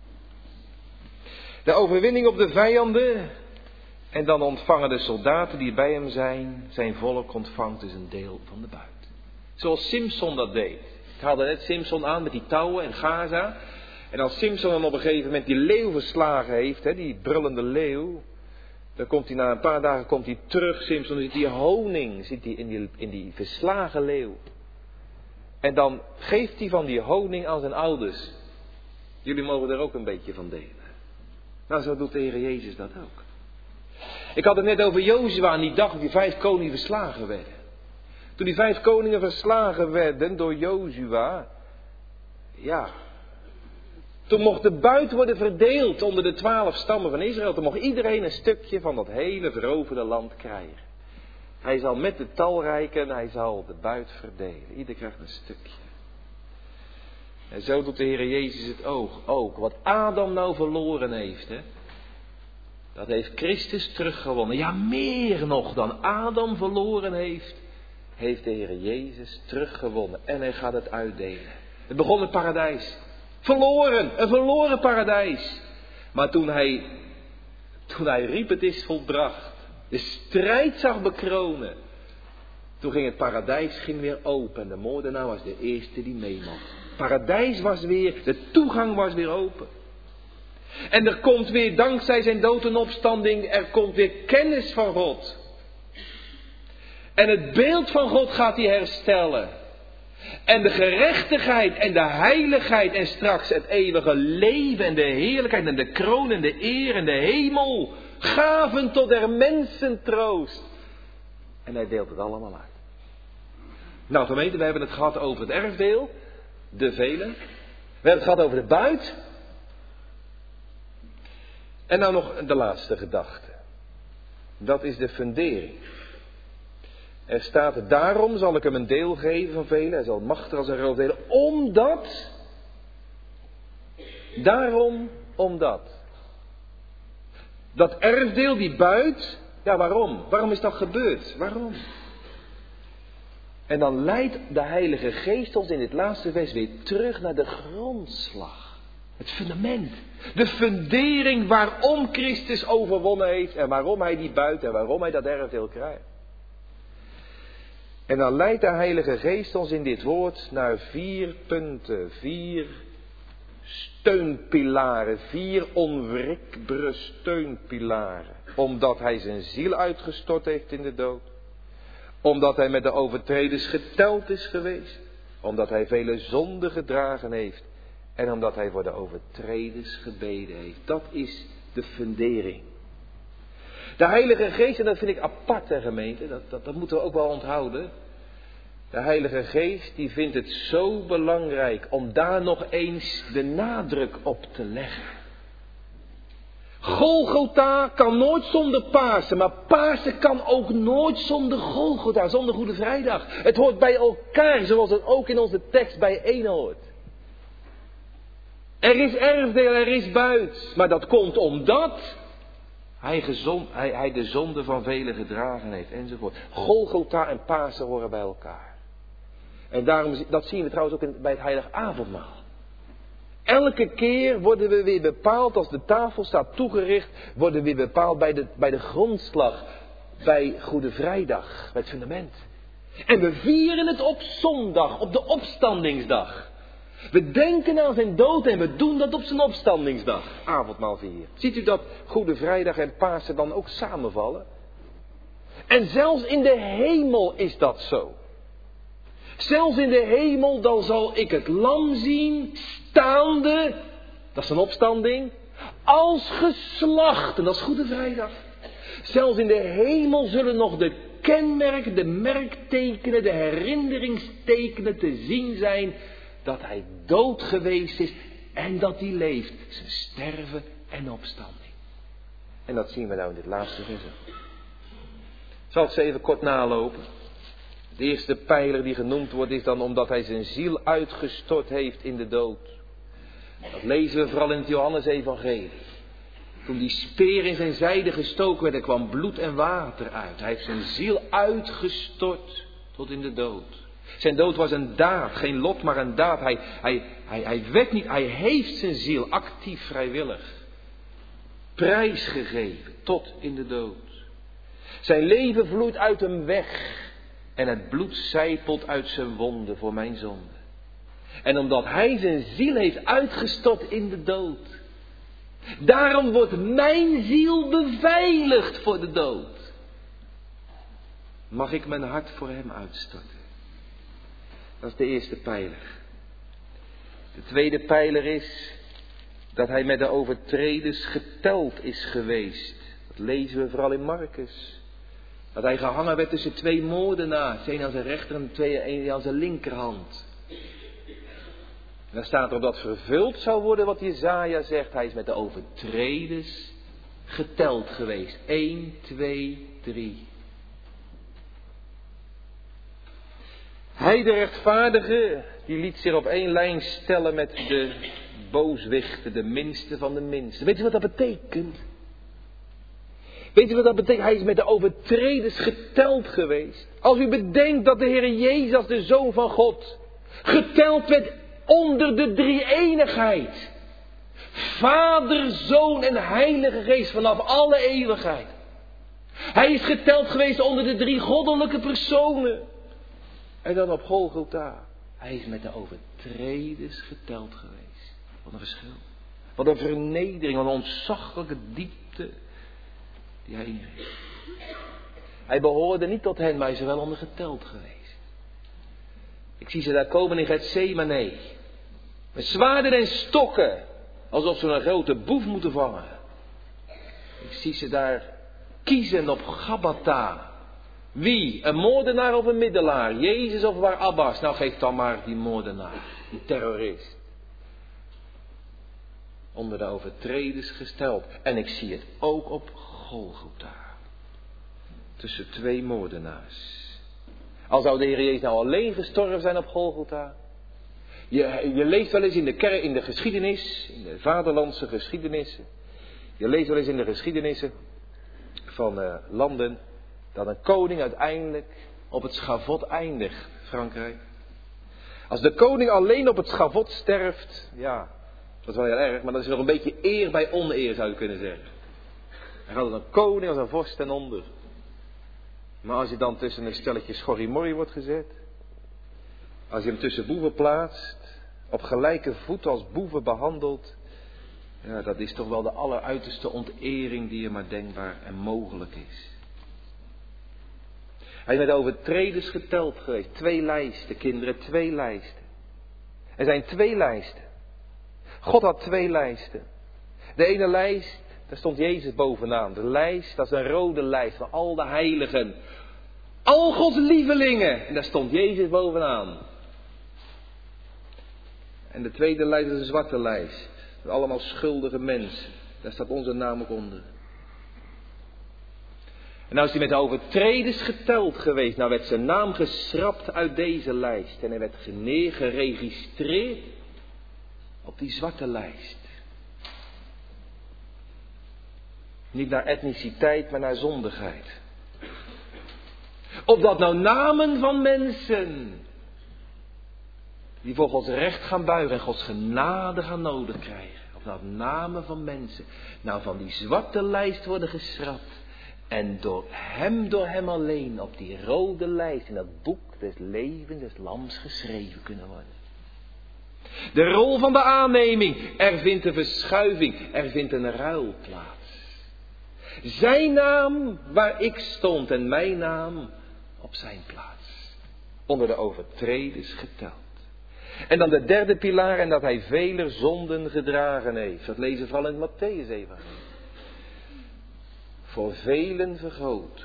Speaker 1: De overwinning op de vijanden. En dan ontvangen de soldaten die bij hem zijn. Zijn volk ontvangt dus een deel van de buit. Zoals Simson dat deed. Ik haalde net Simson aan met die touwen en Gaza. En als Simson dan op een gegeven moment die leeuw verslagen heeft, hè, die brullende leeuw. Dan komt hij na een paar dagen komt hij terug, Simson, dan zit die honing zit hij in, die, in die verslagen leeuw. En dan geeft hij van die honing aan zijn ouders. Jullie mogen er ook een beetje van delen. Nou, zo doet de Heer Jezus dat ook. Ik had het net over Jozua aan die dag dat die vijf koningen verslagen werden. Toen die vijf koningen verslagen werden door Jozua, ja, toen mocht de buit worden verdeeld onder de twaalf stammen van Israël. Toen mocht iedereen een stukje van dat hele veroverde land krijgen. Hij zal met de talrijken, hij zal de buit verdelen. Ieder krijgt een stukje. En zo doet de Heer Jezus het ook. ook. Wat Adam nou verloren heeft, hè, dat heeft Christus teruggewonnen. Ja, meer nog dan Adam verloren heeft, heeft de Heer Jezus teruggewonnen. En hij gaat het uitdelen. Het begon het paradijs. Verloren, een verloren paradijs. Maar toen hij, toen hij riep, het is volbracht. De strijd zag bekronen. Toen ging het paradijs ging weer open. En de moordenaar was de eerste die mee mocht. Paradijs was weer, de toegang was weer open. En er komt weer, dankzij zijn dood en opstanding, er komt weer kennis van God. En het beeld van God gaat hij herstellen. En de gerechtigheid en de heiligheid en straks het eeuwige leven en de heerlijkheid en de kroon en de eer en de hemel. Gaven tot der mensen troost. En hij deelt het allemaal uit. Nou gemeente, we hebben het gehad over het erfdeel. De velen. We hebben het gehad over de buit. En nou nog de laatste gedachte. Dat is de fundering. Er staat, daarom zal ik hem een deel geven van velen. Hij zal machtig als een roof delen. Omdat. Daarom, omdat. Dat erfdeel, die buit. Ja, waarom? Waarom is dat gebeurd? Waarom? En dan leidt de Heilige Geest ons in dit laatste vers weer terug naar de grondslag. Het fundament. De fundering waarom Christus overwonnen heeft. En waarom hij die buit en waarom hij dat erfdeel krijgt. En dan leidt de Heilige Geest ons in dit woord naar vier punten. Vier steunpilaren. Vier onwrikbare steunpilaren. Omdat hij zijn ziel uitgestort heeft in de dood. Omdat hij met de overtreders geteld is geweest. Omdat hij vele zonden gedragen heeft. En omdat hij voor de overtreders gebeden heeft. Dat is de fundering. De Heilige Geest, en dat vind ik apart, hè, gemeente. Dat, dat, dat moeten we ook wel onthouden. De Heilige Geest die vindt het zo belangrijk om daar nog eens de nadruk op te leggen. Golgotha kan nooit zonder Pasen, maar Pasen kan ook nooit zonder Golgotha, zonder Goede Vrijdag. Het hoort bij elkaar, zoals het ook in onze tekst bijeen hoort. Er is erfdeel, er is buit, maar dat komt omdat hij, gezond, hij, hij de zonde van velen gedragen heeft enzovoort. Golgotha en Pasen horen bij elkaar. En daarom, dat zien we trouwens ook in, bij het Heilig Avondmaal. Elke keer worden we weer bepaald, als de tafel staat toegericht, worden we weer bepaald bij de, bij de grondslag, bij Goede Vrijdag, bij het fundament. En we vieren het op zondag, op de opstandingsdag. We denken aan zijn dood en we doen dat op zijn opstandingsdag, avondmaal vieren. Ziet u dat Goede Vrijdag en Pasen dan ook samenvallen? En zelfs in de hemel is dat zo. Zelfs in de hemel, dan zal ik het lam zien, staande, dat is een opstanding, als geslacht, en dat is Goede Vrijdag. Zelfs in de hemel zullen nog de kenmerken, de merktekenen, de herinneringstekenen te zien zijn, dat hij dood geweest is en dat hij leeft. Zijn sterven en opstanding. En dat zien we nou in dit laatste vers. Ik zal het ze even kort nalopen. De eerste pijler die genoemd wordt is dan omdat hij zijn ziel uitgestort heeft in de dood. Dat lezen we vooral in het Johannes-evangelie. Toen die speer in zijn zijde gestoken werd, er kwam bloed en water uit. Hij heeft zijn ziel uitgestort tot in de dood. Zijn dood was een daad, geen lot, maar een daad. Hij, hij, hij, hij werd niet, hij heeft zijn ziel actief, vrijwillig prijsgegeven tot in de dood. Zijn leven vloeit uit hem weg. En het bloed sijpelt uit zijn wonden voor mijn zonde. En omdat hij zijn ziel heeft uitgestort in de dood. Daarom wordt mijn ziel beveiligd voor de dood. Mag ik mijn hart voor hem uitstorten? Dat is de eerste pijler. De tweede pijler is dat hij met de overtreders geteld is geweest. Dat lezen we vooral in Marcus. Dat hij gehangen werd tussen twee moordenaars. Een aan zijn rechter en twee aan zijn linkerhand. En dan staat er dat vervuld zou worden wat Jesaja zegt. Hij is met de overtreders geteld geweest. één, twee, drie. Hij de rechtvaardige, die liet zich op één lijn stellen met de booswichten, de minste van de minste. Weet u wat dat betekent? Weet u wat dat betekent? Hij is met de overtreders geteld geweest. Als u bedenkt dat de Heer Jezus als de Zoon van God geteld werd onder de drie-eenigheid. Vader, Zoon en Heilige Geest vanaf alle eeuwigheid. Hij is geteld geweest onder de drie goddelijke personen. En dan op Golgotha. Hij is met de overtreders geteld geweest. Wat een verschil. Wat een vernedering, wat een ontzaglijke diepte die hij inreed. Hij behoorde niet tot hen, maar hij is er wel onder geteld geweest. Ik zie ze daar komen in Gethsemane. Met zwaarden en stokken. Alsof ze een grote boef moeten vangen. Ik zie ze daar kiezen op Gabbatha. Wie? Een moordenaar of een middelaar? Jezus of Barabbas? Nou, geef dan maar die moordenaar, die terrorist. Onder de overtreders gesteld. En ik zie het ook op Golgotha. Tussen twee moordenaars. Al zou de Heer Jezus nou alleen gestorven zijn op Golgotha. Je, je leest wel eens in de kerk, in de geschiedenis, in de vaderlandse geschiedenissen. Je leest wel eens in de geschiedenissen van uh, landen dat een koning uiteindelijk op het schavot eindigt, Frankrijk. Als de koning alleen op het schavot sterft, ja, dat is wel heel erg, maar dan is er nog een beetje eer bij oneer, zou je kunnen zeggen. Hij gaat als een koning, als een vorst ten onder. Maar als je dan tussen een stelletje schorrimorrie wordt gezet, als je hem tussen boeven plaatst, op gelijke voet als boeven behandelt, ja, dat is toch wel de alleruiterste ontering die er maar denkbaar en mogelijk is. Hij is met overtreders geteld geweest. Twee lijsten, kinderen, twee lijsten. Er zijn twee lijsten. God had twee lijsten. De ene lijst, daar stond Jezus bovenaan. De lijst, dat is een rode lijst van al de heiligen. Al Gods lievelingen. En daar stond Jezus bovenaan. En de tweede lijst is een zwarte lijst. Met allemaal schuldige mensen. Daar staat onze naam ook onder. En nou is hij met de overtreders geteld geweest. Nou werd zijn naam geschrapt uit deze lijst. En hij werd geregistreerd op die zwarte lijst. Niet naar etniciteit, maar naar zondigheid. Opdat nou namen van mensen die voor Gods recht gaan buigen en Gods genade gaan nodig krijgen. Of dat namen van mensen nou van die zwarte lijst worden geschrapt. En door hem, door hem alleen op die rode lijst in dat boek des levens des lams geschreven kunnen worden. De rol van de aanneming. Er vindt een verschuiving. Er vindt een ruil plaats. Zijn naam waar ik stond en mijn naam op zijn plaats. Onder de overtreders geteld. En dan de derde pilaar en dat hij veler zonden gedragen heeft. Dat lezen we vooral in het Mattheüs-evangelie. Voor velen vergroot.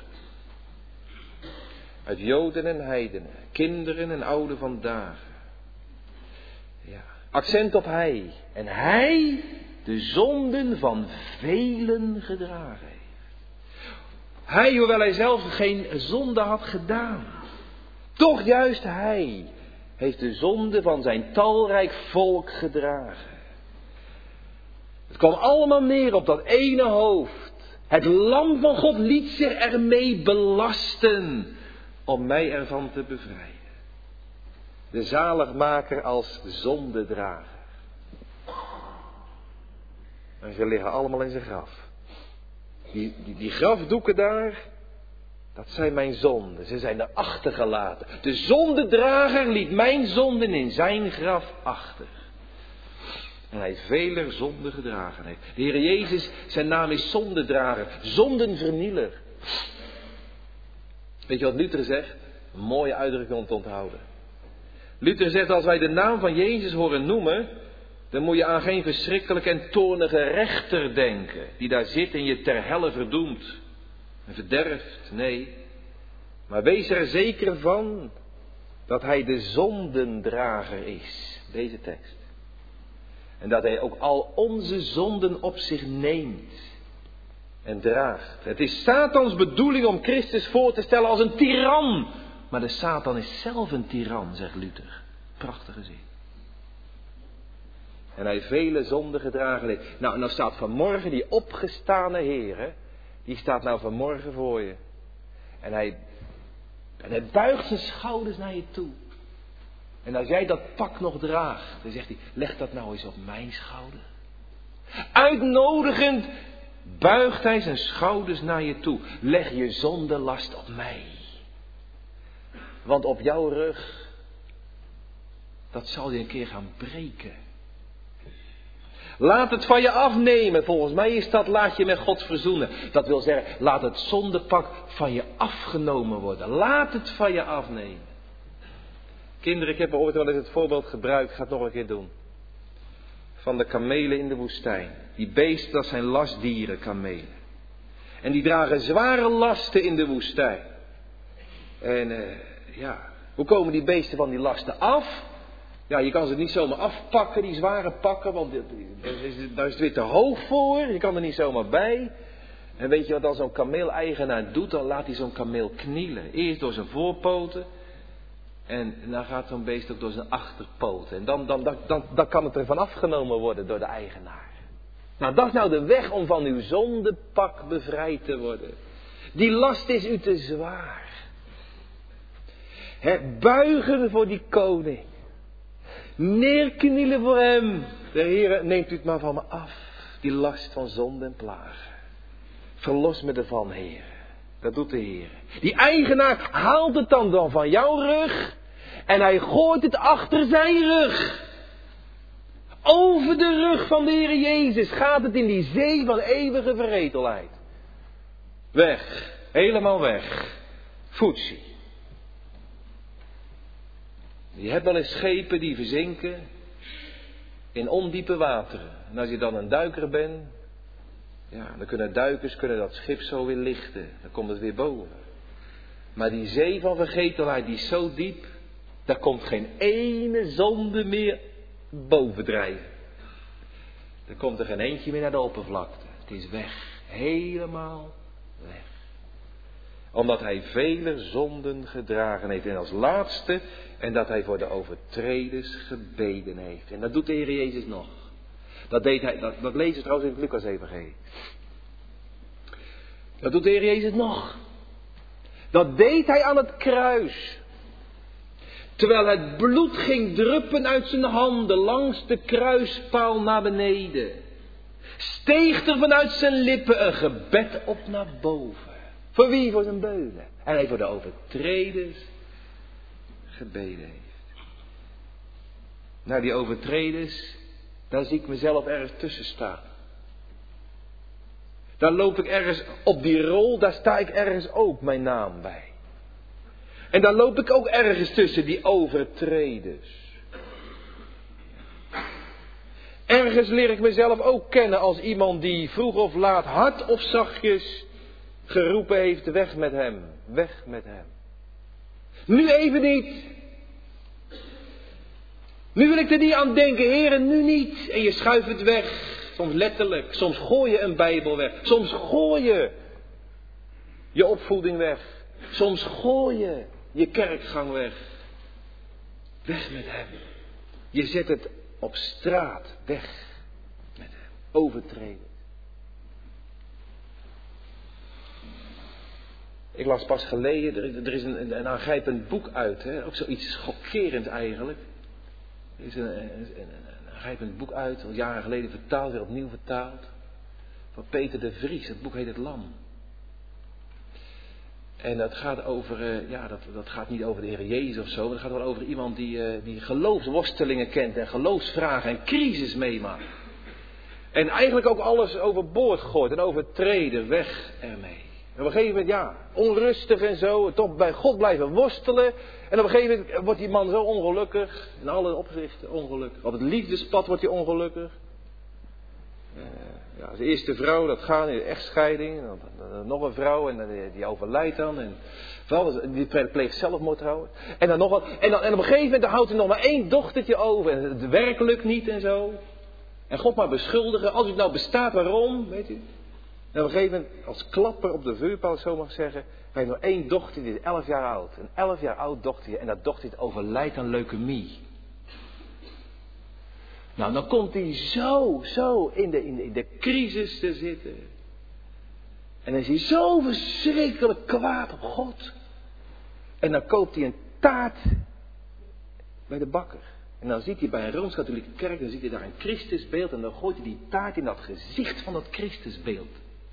Speaker 1: Uit Joden en heidenen, kinderen en ouden vandaag. Ja, accent op hij. En hij de zonden van velen gedragen heeft. Hij, hoewel hij zelf geen zonde had gedaan. Toch juist hij heeft de zonde van zijn talrijk volk gedragen. Het kwam allemaal neer op dat ene hoofd. Het lam van God liet zich ermee belasten om mij ervan te bevrijden. De zaligmaker als zondedrager. En ze liggen allemaal in zijn graf. Die, die, die grafdoeken daar, dat zijn mijn zonden. Ze zijn er achtergelaten. De zondedrager liet mijn zonden in zijn graf achter. En hij veler zonden gedragen heeft. De Heer Jezus, zijn naam is zondedrager, zondenvernieler. Weet je wat Luther zegt? Een mooie uitdrukking om te onthouden. Luther zegt, als wij de naam van Jezus horen noemen, dan moet je aan geen verschrikkelijke en toornige rechter denken, die daar zit en je ter helle verdoemt en verderft. Nee, maar wees er zeker van dat hij de zondendrager is. Deze tekst. En dat hij ook al onze zonden op zich neemt en draagt. Het is Satans bedoeling om Christus voor te stellen als een tiran. Maar de Satan is zelf een tiran, zegt Luther. Prachtige zin. En hij vele zonden gedragen heeft. Nou, nou staat vanmorgen die opgestane Heer, hè, die staat nou vanmorgen voor je. En hij, en hij buigt zijn schouders naar je toe. En als jij dat pak nog draagt, dan zegt hij, leg dat nou eens op mijn schouder. Uitnodigend buigt hij zijn schouders naar je toe. Leg je zondelast op mij. Want op jouw rug, dat zal je een keer gaan breken. Laat het van je afnemen. Volgens mij is dat, laat je met God verzoenen. Dat wil zeggen, laat het zondepak van je afgenomen worden. Laat het van je afnemen. Kinderen, ik heb ooit wel eens het voorbeeld gebruikt, ik ga het nog een keer doen. Van de kamelen in de woestijn. Die beesten, dat zijn lastdieren, kamelen. En die dragen zware lasten in de woestijn. En uh, ja, hoe komen die beesten van die lasten af? Ja, je kan ze niet zomaar afpakken, die zware pakken, want daar is het weer te hoog voor. Je kan er niet zomaar bij. En weet je wat dan zo'n kameel-eigenaar doet? Dan laat hij zo'n kameel knielen. Eerst door zijn voorpoten. En dan gaat zo'n beest ook door zijn achterpoten. En dan, dan, dan, dan, dan kan het er van afgenomen worden door de eigenaar. Nou, dat is nou de weg om van uw zondepak bevrijd te worden. Die last is u te zwaar. Het buigen voor die koning. Neerknielen voor hem. De Heere, neemt u het maar van me af. Die last van zonde en plagen. Verlos me ervan, Heer. Dat doet de Heer. Die eigenaar haalt het dan, dan van jouw rug. En hij gooit het achter zijn rug. Over de rug van de Heer Jezus gaat het in die zee van eeuwige vergetelheid. Weg. Helemaal weg. Foetsie. Je hebt wel eens schepen die verzinken in ondiepe wateren. En als je dan een duiker bent, ja, dan kunnen duikers kunnen dat schip zo weer lichten. Dan komt het weer boven. Maar die zee van vergetelheid, die is zo diep, daar komt geen ene zonde meer bovendrijven. Er komt er geen eentje meer naar de oppervlakte. Het is weg. Helemaal weg. Omdat hij vele zonden gedragen heeft. En als laatste, en dat hij voor de overtreders gebeden heeft. En dat doet de Heer Jezus nog. Dat, deed hij, dat, dat lezen we trouwens in het Lucas-evangelie. Dat doet de Heer Jezus nog. Dat deed hij aan het kruis. Terwijl het bloed ging druppen uit zijn handen langs de kruispaal naar beneden. Steeg er vanuit zijn lippen een gebed op naar boven. Voor wie? Voor zijn beulen. En hij voor de overtreders gebeden heeft. Nou, die overtreders, daar zie ik mezelf ergens tussen staan. Daar loop ik ergens op die rol, daar sta ik ergens ook mijn naam bij. En daar loop ik ook ergens tussen die overtreders. Ergens leer ik mezelf ook kennen als iemand die vroeg of laat, hard of zachtjes, geroepen heeft, weg met hem, weg met hem. Nu even niet. Nu wil ik er niet aan denken, heren, nu niet. En je schuift het weg. Soms letterlijk, soms gooi je een Bijbel weg. Soms gooi je je opvoeding weg. Soms gooi je je kerkgang weg. Weg met hem. Je zet het op straat, weg met hem. Overtreden. Ik las pas geleden, er is, er is een, een aangrijpend boek uit, hè? Ook zoiets schokkerend eigenlijk. Er is een, een, een, een aangrijpend boek uit, al jaren geleden vertaald, weer opnieuw vertaald. Van Peter de Vries, het boek heet Het Lam. En dat gaat over, uh, ja, dat, dat gaat niet over de Heer Jezus of zo, maar dat gaat wel over iemand die, uh, die geloofsworstelingen kent en geloofsvragen en crisis meemaakt. En eigenlijk ook alles overboord gooit en overtreden, weg ermee. En op een gegeven moment, ja, onrustig en zo, toch bij God blijven worstelen. En op een gegeven moment wordt die man zo ongelukkig, in alle opzichten ongelukkig. Op het liefdespad wordt hij ongelukkig. Uh, ja, zijn eerste vrouw, dat gaat in de echtscheiding. En dan, dan, dan nog een vrouw en dan, die overlijdt dan. En vooral, die pleegt zelfmoord trouwens. En dan nog wat. En, dan, en op een gegeven moment dan houdt hij nog maar één dochtertje over. En het werk lukt niet en zo. En God maar beschuldigen. Als het nou bestaat, waarom? Weet u? En op een gegeven moment, als klapper op de vuurpaal, zo mag zeggen. Hij heeft nog één dochter, die is elf jaar oud. Een elf jaar oud dochtertje. En dat dochtertje overlijdt aan leukemie. Nou, dan komt hij zo, zo in de, in de, in de crisis te zitten. En dan is hij zo verschrikkelijk kwaad op God. En dan koopt hij een taart bij de bakker. En dan ziet hij bij een Rooms-Katholieke kerk, dan ziet hij daar een Christusbeeld. En dan gooit hij die taart in dat gezicht van dat Christusbeeld.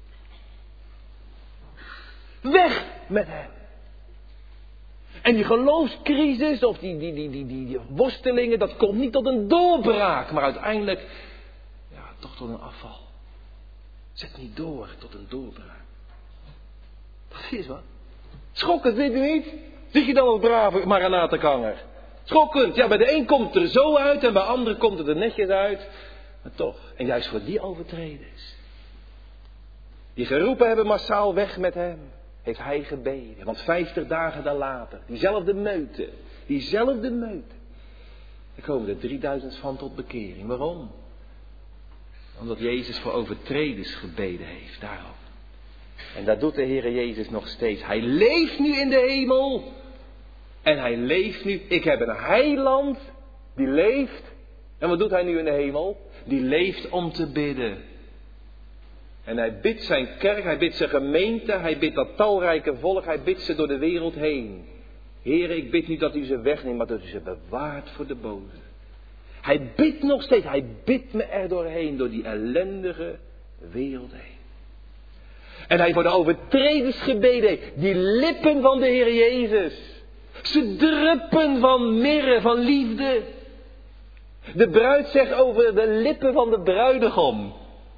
Speaker 1: Weg met hem. En die geloofscrisis of die, die, die, die, die, die worstelingen, dat komt niet tot een doorbraak, maar uiteindelijk, ja, toch tot een afval. Zet niet door tot een doorbraak. Dat is wat. Schokkend, weet u niet? Zie je dan als brave Maranatenkanger? Schokkend. Ja, bij de een komt het er zo uit en bij de andere komt het er netjes uit. Maar toch. En juist voor die overtreders. Die geroepen hebben massaal weg met hem. heeft hij gebeden. Want vijftig dagen dan later, diezelfde meute, diezelfde meute. Er komen er drieduizend van tot bekering. Waarom? Omdat Jezus voor overtreders gebeden heeft, daarom. En dat doet de Heere Jezus nog steeds. Hij leeft nu in de hemel. En hij leeft nu. Ik heb een heiland die leeft. En wat doet hij nu in de hemel? Die leeft om te bidden. En hij bidt zijn kerk, hij bidt zijn gemeente, hij bidt dat talrijke volk, hij bidt ze door de wereld heen. Heere, ik bid niet dat u ze wegneemt, maar dat u ze bewaart voor de boze. Hij bidt nog steeds, hij bidt me er doorheen, door die ellendige wereld heen. En hij voor de overtreders gebeden heeft, die lippen van de Heer Jezus. Ze druppen van mirre, van liefde. De bruid zegt over de lippen van de bruidegom.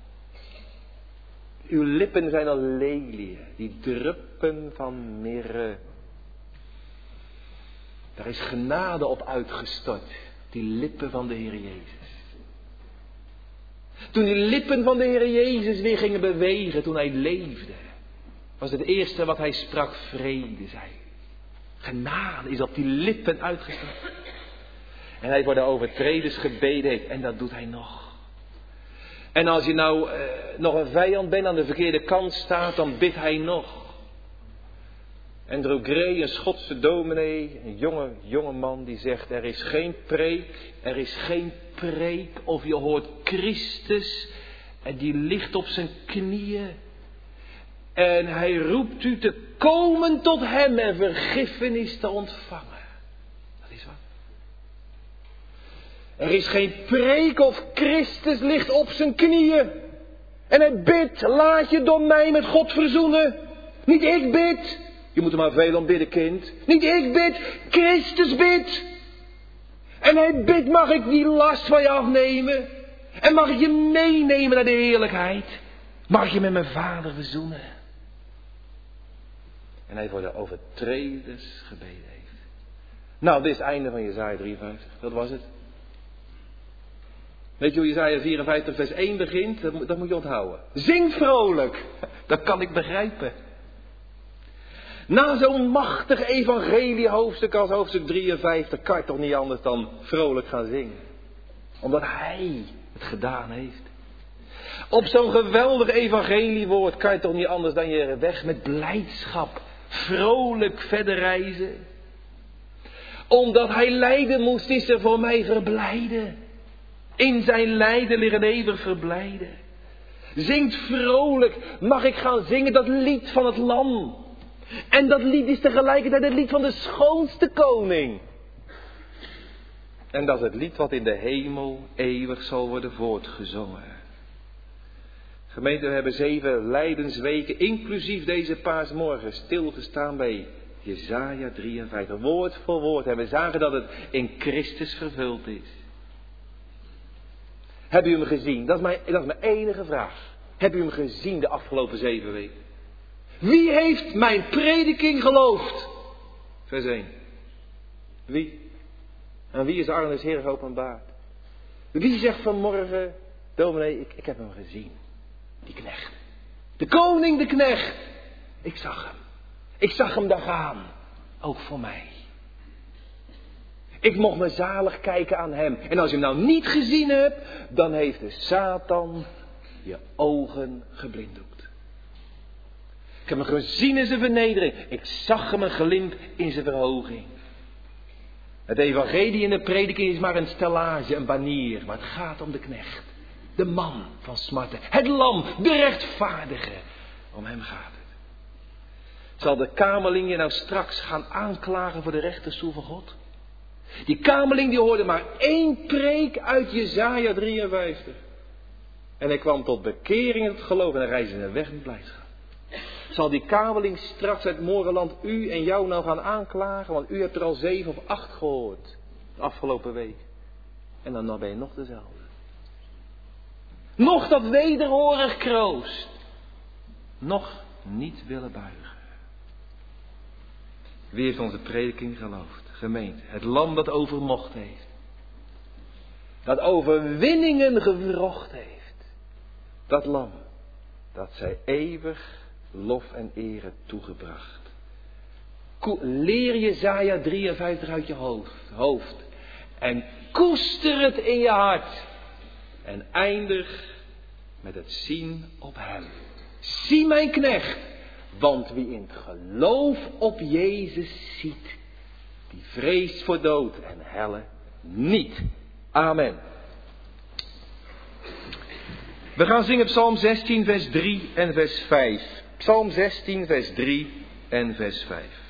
Speaker 1: Uw lippen zijn als leliën, die druppen van mirre. Daar is genade op uitgestort, die lippen van de Heer Jezus. Toen die lippen van de Heer Jezus weer gingen bewegen, toen hij leefde, was het eerste wat hij sprak, vrede zei. Genade is op die lippen uitgestort. En hij voor de overtreders gebeden heeft, en dat doet hij nog. En als je nou eh, nog een vijand bent, aan de verkeerde kant staat, dan bidt hij nog. Andrew Gray, een Schotse dominee, een jonge, jonge man, die zegt, er is geen preek, er is geen preek, of je hoort Christus, en die ligt op zijn knieën. En hij roept u te komen tot hem en vergiffenis te ontvangen. Dat is wat. Er is geen preek of Christus ligt op zijn knieën. En hij bidt, laat je door mij met God verzoenen. Niet ik bid. Je moet er maar veel om bidden, kind. Niet ik bid, Christus bidt. En hij bidt, mag ik die last van je afnemen? En mag ik je meenemen naar de heerlijkheid? Mag ik je met mijn vader verzoenen? En hij voor de overtreders gebeden heeft. Nou, dit is het einde van Jesaja drieënvijftig. Dat was het. Weet je hoe Jesaja vierenvijftig vers één begint? Dat, dat moet je onthouden. Zing vrolijk. Dat kan ik begrijpen. Na zo'n machtig evangelie-hoofdstuk als hoofdstuk drieënvijftig kan je toch niet anders dan vrolijk gaan zingen. Omdat hij het gedaan heeft. Op zo'n geweldig evangeliewoord kan je toch niet anders dan je weg met blijdschap vrolijk verder reizen. Omdat hij lijden moest, is er voor mij verblijden. In zijn lijden liggen eeuwig verblijden. Zingt vrolijk, mag ik gaan zingen dat lied van het lam. En dat lied is tegelijkertijd het lied van de schoonste koning. En dat is het lied wat in de hemel eeuwig zal worden voortgezongen. Gemeente, we hebben zeven lijdensweken, inclusief deze paasmorgen, stilgestaan bij Jesaja drieënvijftig. Woord voor woord. En we zagen dat het in Christus vervuld is. Heb u hem gezien? Dat is mijn, dat is mijn enige vraag. Heb u hem gezien de afgelopen zeven weken? Wie heeft mijn prediking geloofd? Vers één. Wie? En wie is de arm des Heeren geopenbaard? Wie zegt vanmorgen, dominee, ik, ik heb hem gezien. Die knecht. De koning, de knecht. Ik zag hem. Ik zag hem daar gaan. Ook voor mij. Ik mocht me zalig kijken aan hem. En als je hem nou niet gezien hebt, dan heeft de Satan je ogen geblinddoekt. Ik heb hem gezien in zijn vernedering. Ik zag hem een glimp in zijn verhoging. Het evangelie in de prediking is maar een stellage, een banier. Maar het gaat om de knecht. De man van smarten. Het lam, de rechtvaardige. Om hem gaat het. Zal de kamerling je nou straks gaan aanklagen voor de rechterstoel van God? Die kamerling die hoorde maar één preek uit Jesaja drieënvijftig. En hij kwam tot bekering en tot geloof en hij reisde naar weg met blijdschap. Zal die kamerling straks uit Moreland u en jou nou gaan aanklagen? Want u hebt er al zeven of acht gehoord. De afgelopen week. En dan, dan ben je nog dezelfde. Nog dat wederhorig kroost. Nog niet willen buigen. Wie heeft onze prediking geloofd? Gemeente. Het lam dat overmocht heeft. Dat overwinningen gewrocht heeft. Dat lam. Dat zij eeuwig lof en ere toegebracht. Leer Jesaja drieënvijftig uit je hoofd, hoofd. En koester het in je hart. En eindig met het zien op hem. Zie mijn knecht. Want wie in het geloof op Jezus ziet, die vreest voor dood en helle niet. Amen. We gaan zingen Psalm zestien vers drie en vers vijf. Psalm zestien vers drie en vers vijf.